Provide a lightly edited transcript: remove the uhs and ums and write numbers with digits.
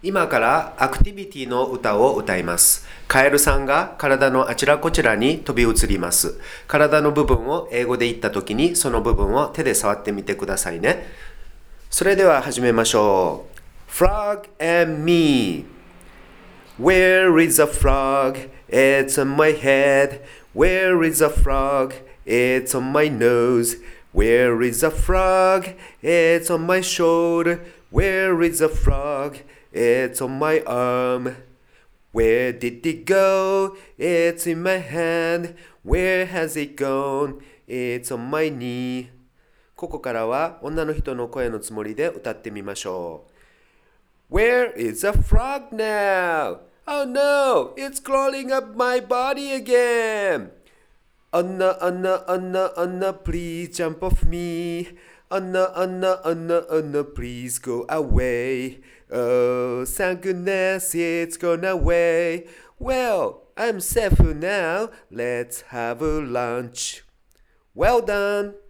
今からアクティビティの歌を歌います。カエルさんが体のあちらこちらに飛び移ります。体の部分を英語で言ったときにその部分を手で触ってみてくださいね。それでは始めましょう。Frog and me. Where is a frog? It's on my head. Where is a frog? It's on my nose. Where is a frog? It's on my shoulder. Where is a frog?It's on my arm. Where did it go? It's in my hand. Where has it gone? It's on my knee. ここからは女の人の声のつもりで歌ってみましょう。Where is a frog now? Oh no, it's crawling up my body again. Anna, Anna, Anna, Anna, please jump off me. Anna, Anna, Anna, Anna, please go away.Oh, thank goodness it's gone away. Well, I'm safe now. Let's have a lunch. Well done.